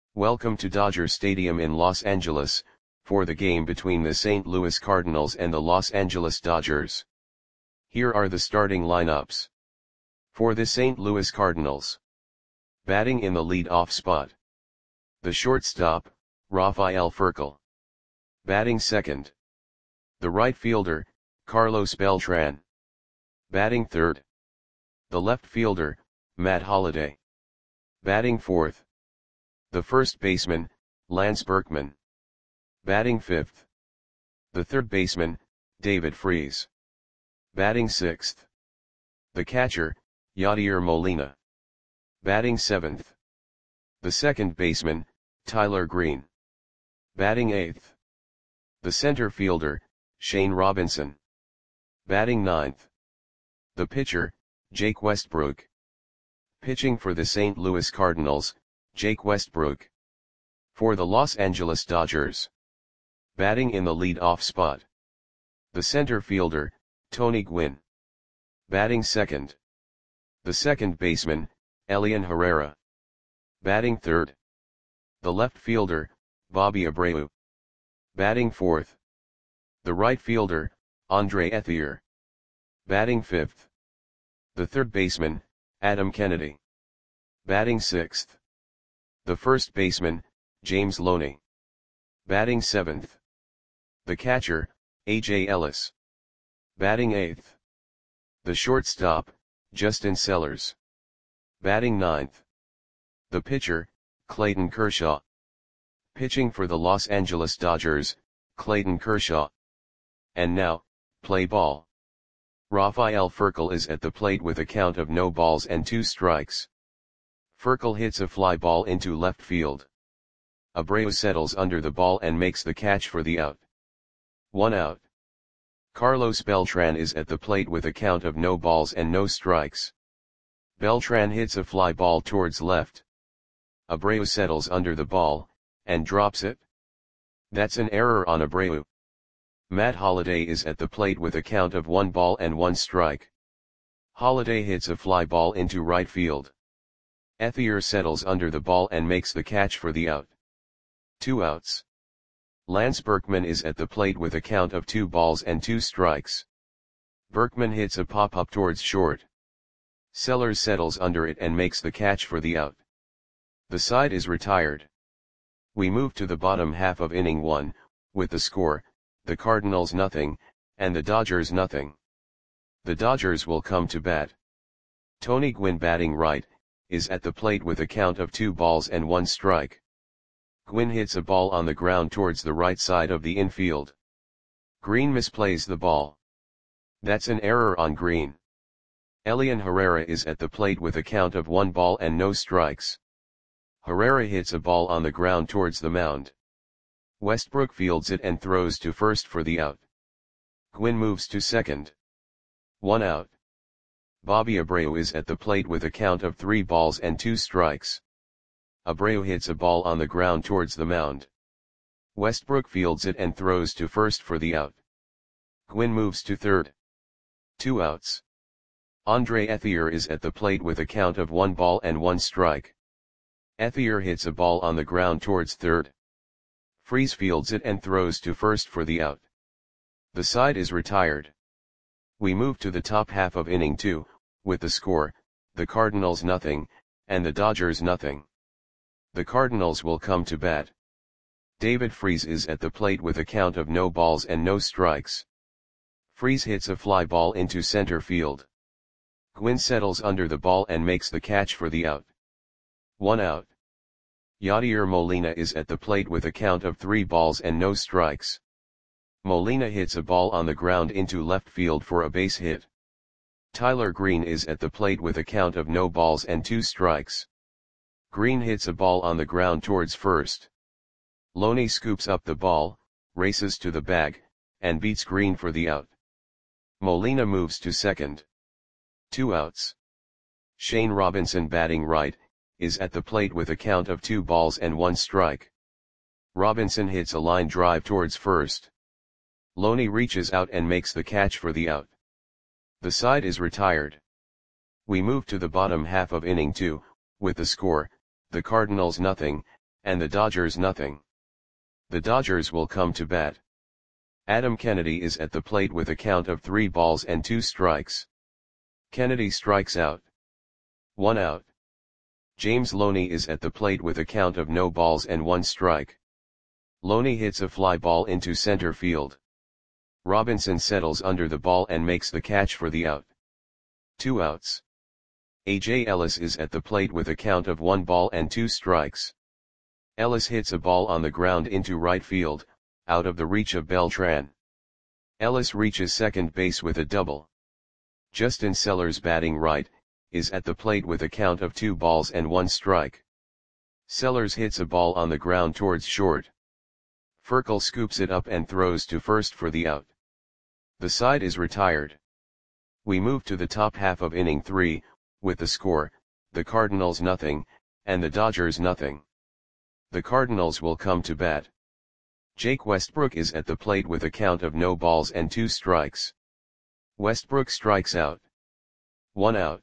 Welcome to Dodger Stadium in Los Angeles, for the game between the St. Louis Cardinals and the Los Angeles Dodgers. Here are the starting lineups. For the St. Louis Cardinals. Batting in the lead-off spot. The shortstop, Rafael Furcal. Batting second. The right fielder, Carlos Beltran. Batting third. The left fielder, Matt Holliday. Batting fourth. The first baseman, Lance Berkman. Batting fifth. The third baseman, David Freese. Batting sixth. The catcher, Yadier Molina. Batting seventh. The second baseman, Tyler Green. Batting eighth. The center fielder, Shane Robinson. Batting ninth. The pitcher, Jake Westbrook. Pitching for the St. Louis Cardinals, Jake Westbrook. For the Los Angeles Dodgers. Batting in the lead-off spot. The center fielder, Tony Gwynn. Batting second. The second baseman, Elian Herrera. Batting third. The left fielder, Bobby Abreu. Batting fourth. The right fielder, Andre Ethier. Batting fifth. The third baseman, Adam Kennedy. Batting sixth. The first baseman, James Loney. Batting seventh. The catcher, A.J. Ellis. Batting eighth. The shortstop, Justin Sellers. Batting ninth. The pitcher, Clayton Kershaw. Pitching for the Los Angeles Dodgers, Clayton Kershaw. And now, play ball. Rafael Furcal is at the plate with a count of no balls and 2 strikes. Furcal hits a fly ball into left field. Abreu settles under the ball and makes the catch for the out. 1 out. Carlos Beltran is at the plate with a count of no balls and no strikes. Beltran hits a fly ball towards left. Abreu settles under the ball, and drops it. That's an error on Abreu. Matt Holliday is at the plate with a count of 1 ball and 1 strike. Holliday hits a fly ball into right field. Ethier settles under the ball and makes the catch for the out. 2 outs. Lance Berkman is at the plate with a count of 2 balls and 2 strikes. Berkman hits a pop-up towards short. Sellers settles under it and makes the catch for the out. The side is retired. We move to the bottom half of inning 1, with the score, the Cardinals nothing, and the Dodgers nothing. The Dodgers will come to bat. Tony Gwynn batting right, is at the plate with a count of 2 balls and 1 strike. Gwynn hits a ball on the ground towards the right side of the infield. Green misplays the ball. That's an error on Green. Elian Herrera is at the plate with a count of 1 ball and no strikes. Herrera hits a ball on the ground towards the mound. Westbrook fields it and throws to first for the out. Gwynn moves to second. 1 out. Bobby Abreu is at the plate with a count of 3 balls and 2 strikes. Abreu hits a ball on the ground towards the mound. Westbrook fields it and throws to first for the out. Gwynn moves to third. 2 outs. Andre Ethier is at the plate with a count of 1 ball and 1 strike. Ethier hits a ball on the ground towards third. Freese fields it and throws to first for the out. The side is retired. We move to the top half of inning 2, with the score, the Cardinals nothing, and the Dodgers nothing. The Cardinals will come to bat. David Freese is at the plate with a count of no balls and no strikes. Freese hits a fly ball into center field. Gwynn settles under the ball and makes the catch for the out. 1 out. Yadier Molina is at the plate with a count of 3 balls and no strikes. Molina hits a ball on the ground into left field for a base hit. Tyler Green is at the plate with a count of no balls and 2 strikes. Green hits a ball on the ground towards first. Loney scoops up the ball, races to the bag, and beats Green for the out. Molina moves to second. 2 outs. Shane Robinson batting right, is at the plate with a count of 2 balls and 1 strike. Robinson hits a line drive towards first. Loney reaches out and makes the catch for the out. The side is retired. We move to the bottom half of inning 2, with the score, the Cardinals nothing, and the Dodgers nothing. The Dodgers will come to bat. Adam Kennedy is at the plate with a count of 3 balls and 2 strikes. Kennedy strikes out. 1 out. James Loney is at the plate with a count of no balls and 1 strike. Loney hits a fly ball into center field. Robinson settles under the ball and makes the catch for the out. 2 outs. A.J. Ellis is at the plate with a count of 1 ball and 2 strikes. Ellis hits a ball on the ground into right field, out of the reach of Beltran. Ellis reaches second base with a double. Justin Sellers, batting right, is at the plate with a count of 2 balls and 1 strike. Sellers hits a ball on the ground towards short. Furcal scoops it up and throws to first for the out. The side is retired. We move to the top half of inning 3, with the score, the Cardinals nothing, and the Dodgers nothing. The Cardinals will come to bat. Jake Westbrook is at the plate with a count of no balls and 2 strikes. Westbrook strikes out. 1 out.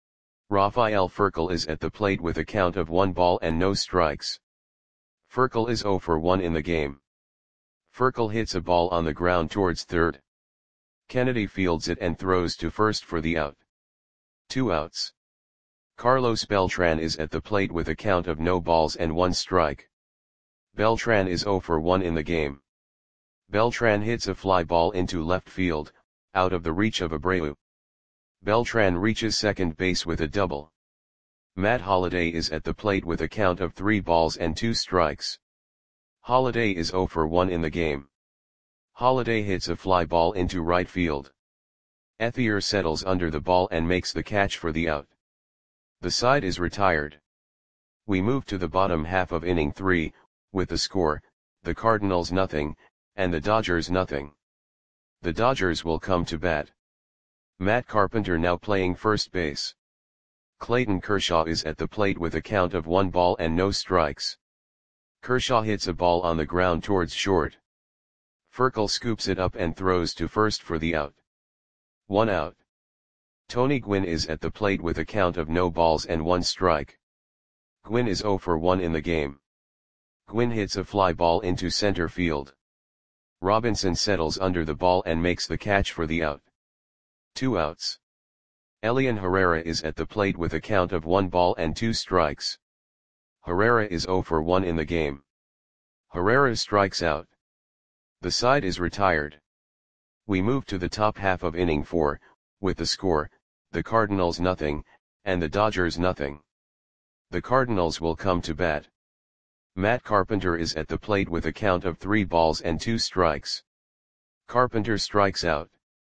Rafael Furcal is at the plate with a count of 1 ball and no strikes. Furcal is 0 for 1 in the game. Furcal hits a ball on the ground towards third. Kennedy fields it and throws to first for the out. 2 outs. Carlos Beltran is at the plate with a count of no balls and 1 strike. Beltran is 0 for 1 in the game. Beltran hits a fly ball into left field, out of the reach of Abreu. Beltran reaches second base with a double. Matt Holliday is at the plate with a count of 3 balls and 2 strikes. Holliday is 0 for 1 in the game. Holliday hits a fly ball into right field. Ethier settles under the ball and makes the catch for the out. The side is retired. We move to the bottom half of inning 3, with the score, the Cardinals nothing, and the Dodgers nothing. The Dodgers will come to bat. Matt Carpenter now playing first base. Clayton Kershaw is at the plate with a count of 1 ball and no strikes. Kershaw hits a ball on the ground towards short. Furcal scoops it up and throws to first for the out. 1 out. Tony Gwynn is at the plate with a count of no balls and 1 strike. Gwynn is 0 for 1 in the game. Gwynn hits a fly ball into center field. Robinson settles under the ball and makes the catch for the out. 2 outs. Elian Herrera is at the plate with a count of 1 ball and 2 strikes. Herrera is 0 for 1 in the game. Herrera strikes out. The side is retired. We move to the top half of inning 4, with the score, the Cardinals nothing, and the Dodgers nothing. The Cardinals will come to bat. Matt Carpenter is at the plate with a count of 3 balls and 2 strikes. Carpenter strikes out.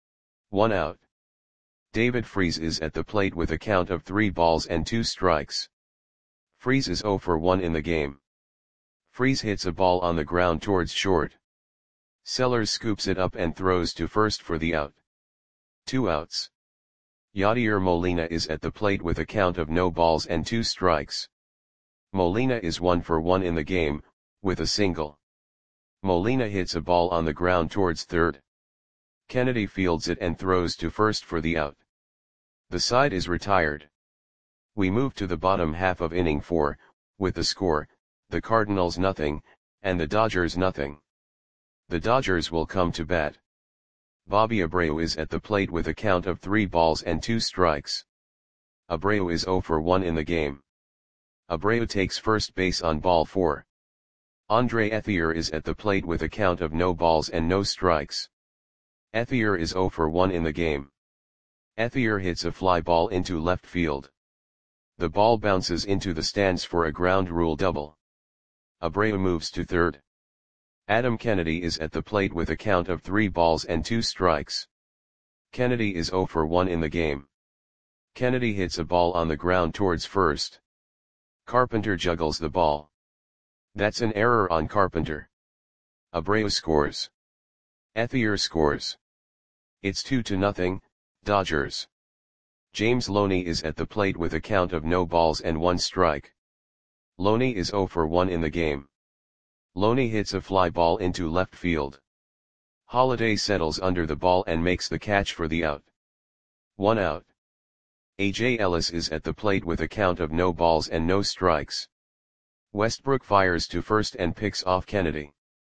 1 out. David Freese is at the plate with a count of 3 balls and 2 strikes. Freese is 0 for 1 in the game. Freese hits a ball on the ground towards short. Sellers scoops it up and throws to first for the out. 2 outs. Yadier Molina is at the plate with a count of no balls and 2 strikes. Molina is 1 for 1 in the game, with a single. Molina hits a ball on the ground towards third. Kennedy fields it and throws to first for the out. The side is retired. We move to the bottom half of inning 4, with the score, the Cardinals nothing, and the Dodgers nothing. The Dodgers will come to bat. Bobby Abreu is at the plate with a count of 3 balls and 2 strikes. Abreu is 0 for 1 in the game. Abreu takes first base on ball 4. Andre Ethier is at the plate with a count of no balls and no strikes. Ethier is 0 for 1 in the game. Ethier hits a fly ball into left field. The ball bounces into the stands for a ground rule double. Abreu moves to third. Adam Kennedy is at the plate with a count of 3 balls and 2 strikes. Kennedy is 0 for 1 in the game. Kennedy hits a ball on the ground towards first. Carpenter juggles the ball. That's an error on Carpenter. Abreu scores. Ethier scores. It's 2-0, Dodgers. James Loney is at the plate with a count of no balls and 1 strike. Loney is 0 for 1 in the game. Loney hits a fly ball into left field. Holliday settles under the ball and makes the catch for the out. 1 out. A.J. Ellis is at the plate with a count of no balls and no strikes. Westbrook fires to first and picks off Kennedy.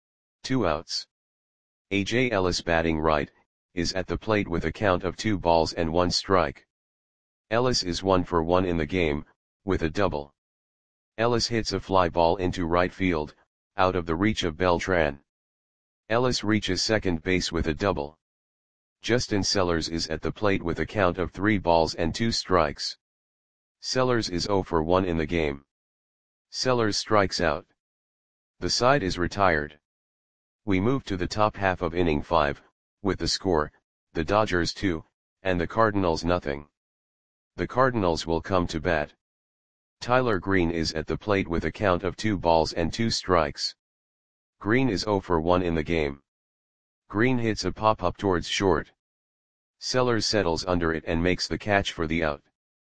2 outs. A.J. Ellis batting right, is at the plate with a count of 2 balls and 1 strike. Ellis is 1 for 1 in the game, with a double. Ellis hits a fly ball into right field, out of the reach of Beltran. Ellis reaches second base with a double. Justin Sellers is at the plate with a count of 3 balls and 2 strikes. Sellers is 0 for 1 in the game. Sellers strikes out. The side is retired. We move to the top half of inning 5, with the score, the Dodgers 2, and the Cardinals nothing. The Cardinals will come to bat. Tyler Green is at the plate with a count of 2 balls and 2 strikes. Green is 0 for 1 in the game. Green hits a pop-up towards short. Sellers settles under it and makes the catch for the out.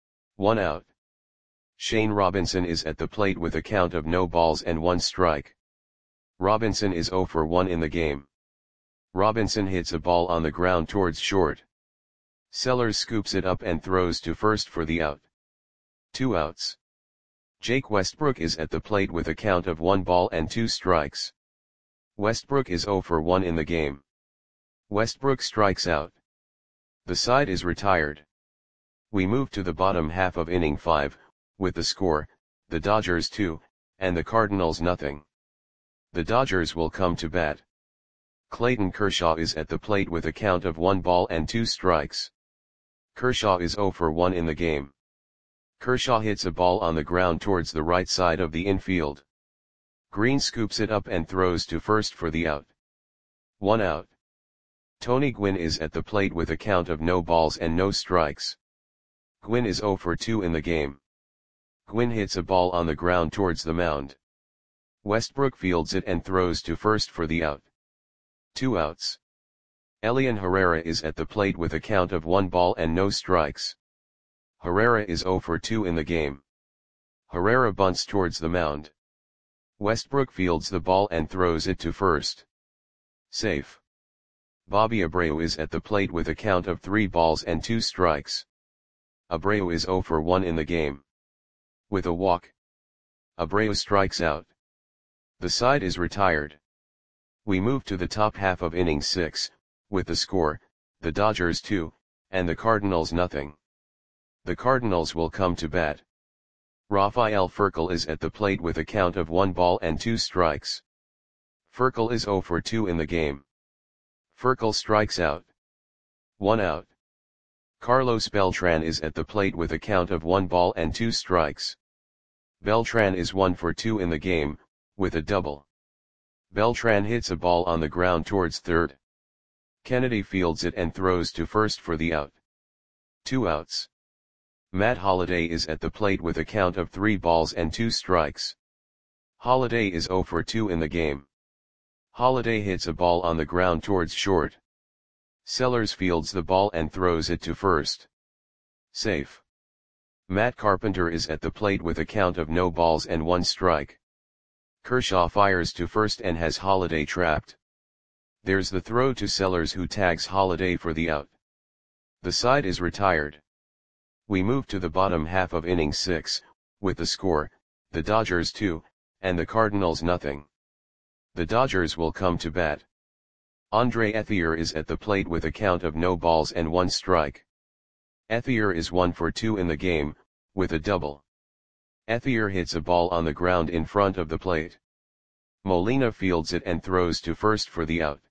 1 out. Shane Robinson is at the plate with a count of no balls and 1 strike. Robinson is 0 for 1 in the game. Robinson hits a ball on the ground towards short. Sellers scoops it up and throws to first for the out. 2 outs. Jake Westbrook is at the plate with a count of 1 ball and 2 strikes. Westbrook is 0 for 1 in the game. Westbrook strikes out. The side is retired. We move to the bottom half of inning 5, with the score, the Dodgers 2, and the Cardinals nothing. The Dodgers will come to bat. Clayton Kershaw is at the plate with a count of 1 ball and 2 strikes. Kershaw is 0 for 1 in the game. Kershaw hits a ball on the ground towards the right side of the infield. Green scoops it up and throws to first for the out. 1 out. Tony Gwynn is at the plate with a count of no balls and no strikes. Gwynn is 0 for 2 in the game. Gwynn hits a ball on the ground towards the mound. Westbrook fields it and throws to first for the out. 2 outs. Elian Herrera is at the plate with a count of 1 ball and no strikes. Herrera is 0 for 2 in the game. Herrera bunts towards the mound. Westbrook fields the ball and throws it to first. Safe. Bobby Abreu is at the plate with a count of 3 balls and 2 strikes. Abreu is 0 for 1 in the game. With a walk, Abreu strikes out. The side is retired. We move to the top half of inning 6, with the score, the Dodgers 2, and the Cardinals nothing. The Cardinals will come to bat. Rafael Furcal is at the plate with a count of 1 ball and 2 strikes. Furcal is 0 for 2 in the game. Furcal strikes out. 1 out. Carlos Beltran is at the plate with a count of 1 ball and 2 strikes. Beltran is 1 for 2 in the game, with a double. Beltran hits a ball on the ground towards third. Kennedy fields it and throws to first for the out. 2 outs. Matt Holliday is at the plate with a count of 3 balls and 2 strikes. Holliday is 0 for 2 in the game. Holliday hits a ball on the ground towards short. Sellers fields the ball and throws it to first. Safe. Matt Carpenter is at the plate with a count of no balls and 1 strike. Kershaw fires to first and has Holliday trapped. There's the throw to Sellers, who tags Holliday for the out. The side is retired. We move to the bottom half of inning 6, with the score, the Dodgers 2, and the Cardinals nothing. The Dodgers will come to bat. Andre Ethier is at the plate with a count of no balls and 1 strike. Ethier is 1 for 2 in the game, with a double. Ethier hits a ball on the ground in front of the plate. Molina fields it and throws to first for the out.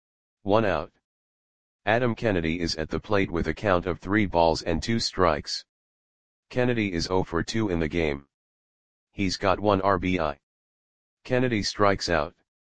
1 out. Adam Kennedy is at the plate with a count of 3 balls and 2 strikes. Kennedy is 0 for 2 in the game. He's got 1 RBI. Kennedy strikes out.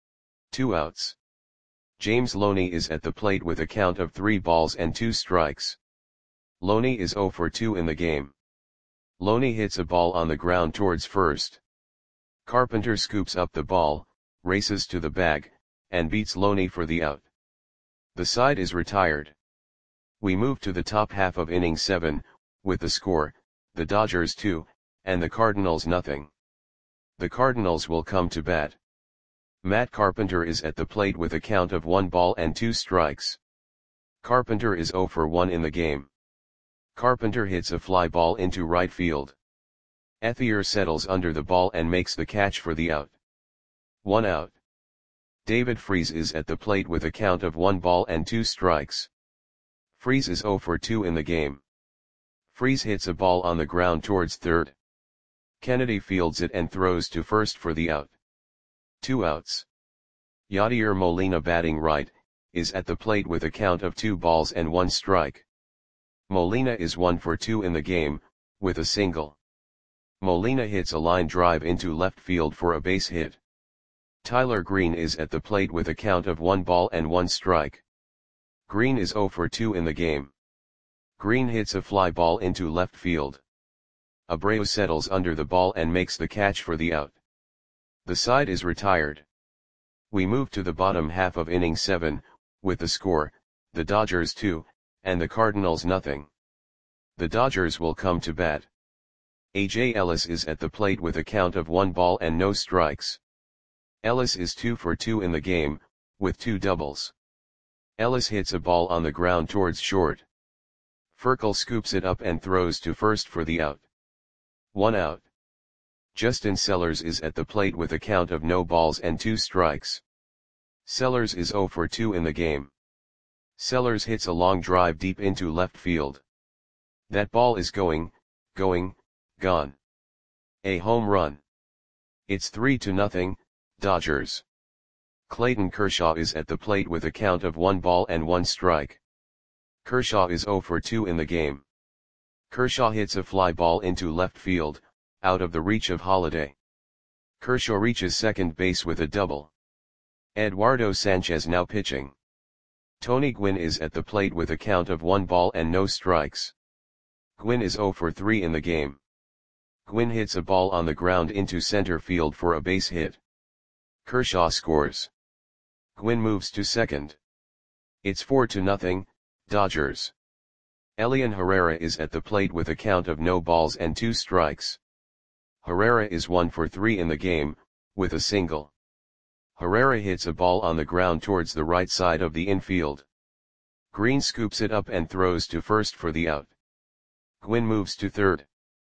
2 outs. James Loney is at the plate with a count of 3 balls and 2 strikes. Loney is 0 for 2 in the game. Loney hits a ball on the ground towards first. Carpenter scoops up the ball, races to the bag, and beats Loney for the out. The side is retired. We move to the top half of inning 7, with the score, the Dodgers 2, and the Cardinals nothing. The Cardinals will come to bat. Matt Carpenter is at the plate with a count of 1 ball and 2 strikes. Carpenter is 0 for 1 in the game. Carpenter hits a fly ball into right field. Ethier settles under the ball and makes the catch for the out. 1 out. David Freese is at the plate with a count of 1 ball and 2 strikes. Freese is 0 for 2 in the game. Freese hits a ball on the ground towards third. Kennedy fields it and throws to first for the out. 2 outs. Yadier Molina, batting right, is at the plate with a count of 2 balls and 1 strike. Molina is 1 for 2 in the game, with a single. Molina hits a line drive into left field for a base hit. Tyler Green is at the plate with a count of 1 ball and 1 strike. Green is 0 for 2 in the game. Green hits a fly ball into left field. Abreu settles under the ball and makes the catch for the out. The side is retired. We move to the bottom half of inning 7, with the score, the Dodgers 2, and the Cardinals nothing. The Dodgers will come to bat. A.J. Ellis is at the plate with a count of 1 ball and no strikes. Ellis is 2 for 2 in the game, with 2 doubles. Ellis hits a ball on the ground towards short. Furcal scoops it up and throws to first for the out. 1 out. Justin Sellers is at the plate with a count of no balls and 2 strikes. Sellers is 0 for 2 in the game. Sellers hits a long drive deep into left field. That ball is gone. A home run. It's 3-0, Dodgers. Clayton Kershaw is at the plate with a count of 1 ball and 1 strike. Kershaw is 0 for 2 in the game. Kershaw hits a fly ball into left field, out of the reach of Holiday. Kershaw reaches second base with a double. Eduardo Sanchez now pitching. Tony Gwynn is at the plate with a count of 1 ball and no strikes. Gwynn is 0 for 3 in the game. Gwynn hits a ball on the ground into center field for a base hit. Kershaw scores. Gwynn moves to second. It's 4-0, Dodgers. Elian Herrera is at the plate with a count of no balls and 2 strikes. Herrera is 1 for 3 in the game, with a single. Herrera hits a ball on the ground towards the right side of the infield. Green scoops it up and throws to first for the out. Gwynn moves to third.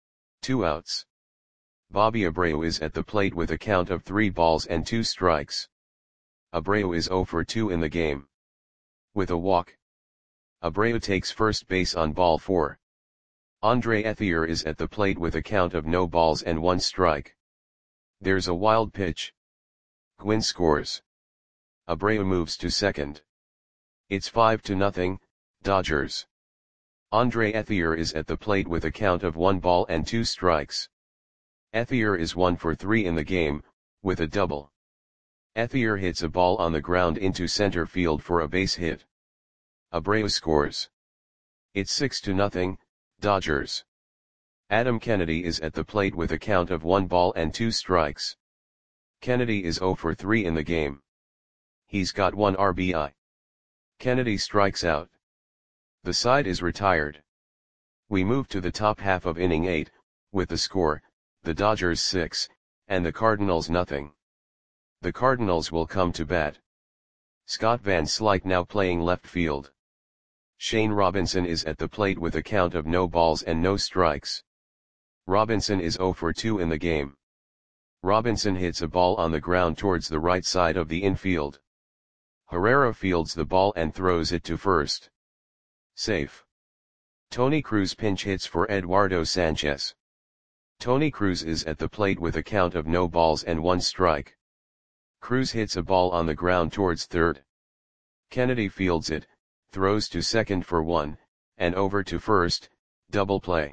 2 outs. Bobby Abreu is at the plate with a count of 3 balls and 2 strikes. Abreu is 0 for 2 in the game. With a walk. Abreu takes first base on ball 4. Andre Ethier is at the plate with a count of no balls and 1 strike. There's a wild pitch. Gwynn scores. Abreu moves to second. It's 5-0, Dodgers. Andre Ethier is at the plate with a count of 1 ball and 2 strikes. Ethier is 1 for 3 in the game, with a double. Ethier hits a ball on the ground into center field for a base hit. Abreu scores. It's 6-0, Dodgers. Adam Kennedy is at the plate with a count of 1 ball and 2 strikes. Kennedy is 0 for 3 in the game. He's got 1 RBI. Kennedy strikes out. The side is retired. We move to the top half of inning 8, with the score, the Dodgers 6, and the Cardinals nothing. The Cardinals will come to bat. Scott Van Slyke now playing left field. Shane Robinson is at the plate with a count of no balls and no strikes. Robinson is 0 for 2 in the game. Robinson hits a ball on the ground towards the right side of the infield. Herrera fields the ball and throws it to first. Safe. Tony Cruz pinch hits for Eduardo Sanchez. Tony Cruz is at the plate with a count of no balls and 1 strike. Cruz hits a ball on the ground towards third. Kennedy fields it, throws to second for 1, and over to first, double play.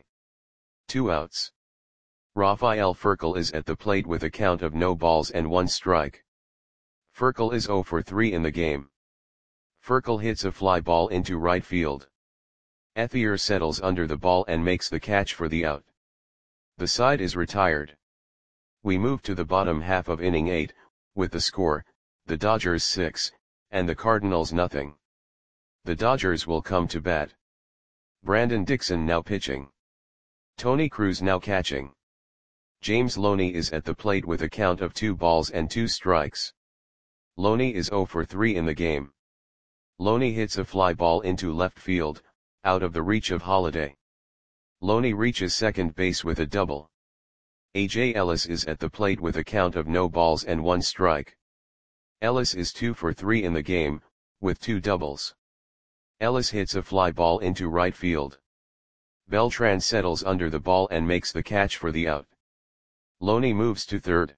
2 outs. Rafael Furcal is at the plate with a count of no balls and 1 strike. Furcal is 0 for 3 in the game. Furcal hits a fly ball into right field. Ethier settles under the ball and makes the catch for the out. The side is retired. We move to the bottom half of inning 8, with the score, the Dodgers 6, and the Cardinals nothing. The Dodgers will come to bat. Brandon Dixon now pitching. Tony Cruz now catching. James Loney is at the plate with a count of 2 balls and 2 strikes. Loney is 0 for 3 in the game. Loney hits a fly ball into left field, out of the reach of Holiday. Loney reaches second base with a double. A.J. Ellis is at the plate with a count of no balls and 1 strike. Ellis is 2 for 3 in the game, with 2 doubles. Ellis hits a fly ball into right field. Beltran settles under the ball and makes the catch for the out. Loney moves to third.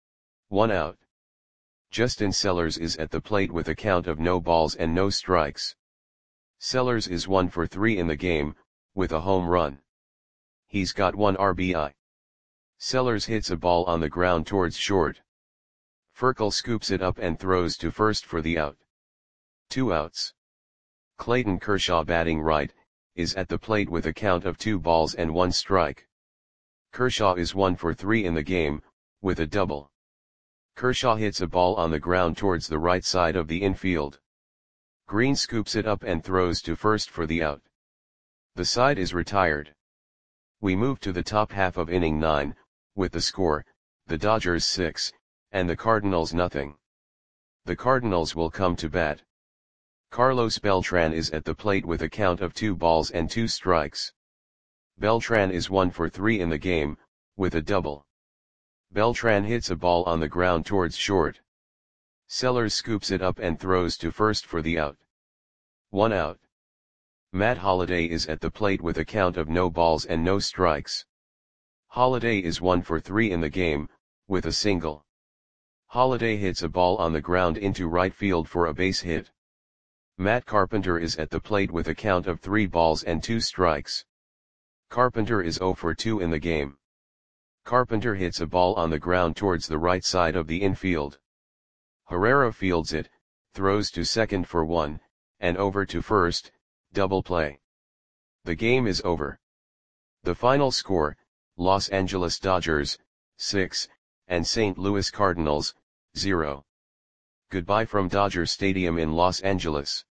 1 out. Justin Sellers is at the plate with a count of no balls and no strikes. Sellers is 1 for 3 in the game, with a home run. He's got 1 RBI. Sellers hits a ball on the ground towards short. Furkel scoops it up and throws to first for the out. 2 outs. Clayton Kershaw, batting right, is at the plate with a count of 2 balls and 1 strike. Kershaw is 1 for 3 in the game, with a double. Kershaw hits a ball on the ground towards the right side of the infield. Green scoops it up and throws to first for the out. The side is retired. We move to the top half of inning 9, with the score, the Dodgers 6, and the Cardinals nothing. The Cardinals will come to bat. Carlos Beltran is at the plate with a count of 2 balls and 2 strikes. Beltran is 1 for 3 in the game, with a double. Beltran hits a ball on the ground towards short. Sellers scoops it up and throws to first for the out. 1 out. Matt Holliday is at the plate with a count of no balls and no strikes. Holliday is 1 for 3 in the game, with a single. Holliday hits a ball on the ground into right field for a base hit. Matt Carpenter is at the plate with a count of 3 balls and 2 strikes. Carpenter is 0 for 2 in the game. Carpenter hits a ball on the ground towards the right side of the infield. Herrera fields it, throws to second for 1, and over to first, double play. The game is over. The final score, Los Angeles Dodgers, 6, and St. Louis Cardinals, 0. Goodbye from Dodger Stadium in Los Angeles.